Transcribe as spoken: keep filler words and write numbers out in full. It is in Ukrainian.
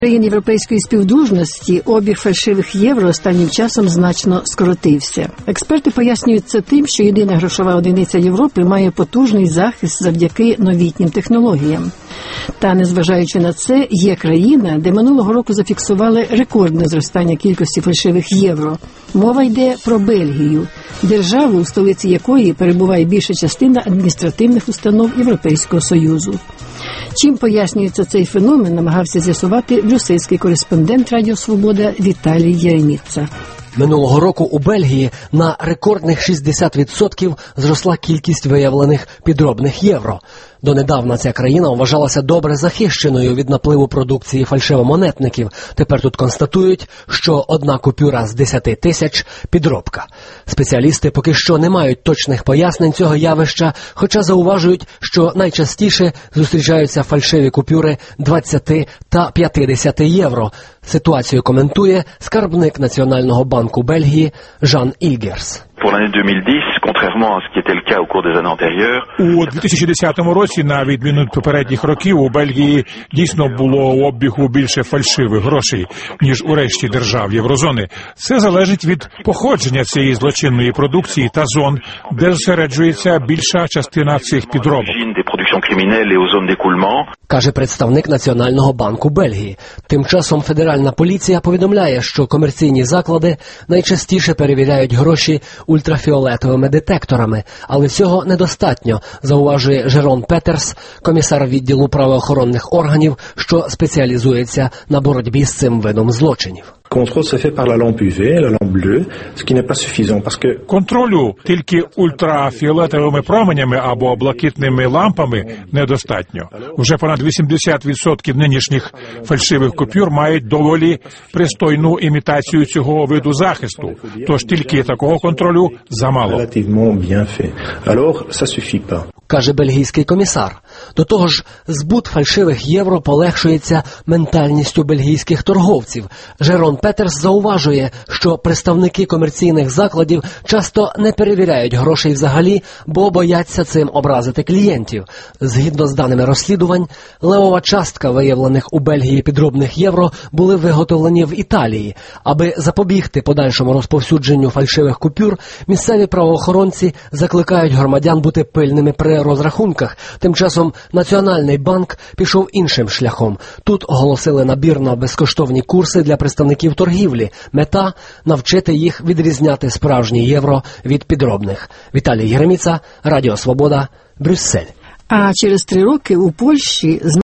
країн європейської співдружності обіг фальшивих євро останнім часом значно скоротився. Експерти пояснюють це тим, що єдина грошова одиниця Європи має потужний захист завдяки новітнім технологіям. Та, незважаючи на це, є країна, де минулого року зафіксували рекордне зростання кількості фальшивих євро. Мова йде про Бельгію, державу, у столиці якої перебуває більша частина адміністративних установ Європейського Союзу. Чим пояснюється цей феномен, намагався з'ясувати брюссельський кореспондент Радіо Свобода Віталій Єреміца. Минулого року у Бельгії на рекордних шістдесят відсотків зросла кількість виявлених підробних євро. Донедавна ця країна вважалася добре захищеною від напливу продукції фальшивомонетників. Тепер тут констатують, що одна купюра з десяти тисяч – підробка. Спеціалісти поки що не мають точних пояснень цього явища, хоча зауважують, що найчастіше зустрічаються фальшиві купюри двадцяти та п'ятдесяти євро. Ситуацію коментує скарбник Національного банку Бельгії Жан Ільгерс. У дві тисячі десятому році, на відміну від попередніх років, у Бельгії дійсно було у обігу більше фальшивих грошей, ніж у решті держав Єврозони. Це залежить від походження цієї злочинної продукції та зон, де зосереджується більша частина цих підробок. Каже представник Національного банку Бельгії. Тим часом федеральна поліція повідомляє, що комерційні заклади найчастіше перевіряють гроші ультрафіолетовими детекторами, але цього недостатньо, зауважує Жерон Петерс, комісар відділу правоохоронних органів, що спеціалізується на боротьбі з цим видом злочинів. Контролю тільки ультрафіолетовими променями або блакитними лампами недостатньо. Вже понад вісімдесят відсотків нинішніх фальшивих купюр мають доволі пристойну імітацію цього виду захисту. Тож тільки такого контролю замало. Каже бельгійський комісар. До того ж, збут фальшивих євро полегшується ментальністю бельгійських торговців. Жерон Петерс зауважує, що представники комерційних закладів часто не перевіряють грошей взагалі, бо бояться цим образити клієнтів. Згідно з даними розслідувань, левова частка виявлених у Бельгії підробних євро були виготовлені в Італії. Аби запобігти подальшому розповсюдженню фальшивих купюр, місцеві правоохоронці закликають громадян бути пильними при розрахунках. Тим часом Національний банк пішов іншим шляхом. Тут оголосили набір на безкоштовні курси для представників торгівлі. Мета – навчити їх відрізняти справжні євро від підробних. Віталій Єреміца, Радіо Свобода, Брюссель. А через три роки у Польщі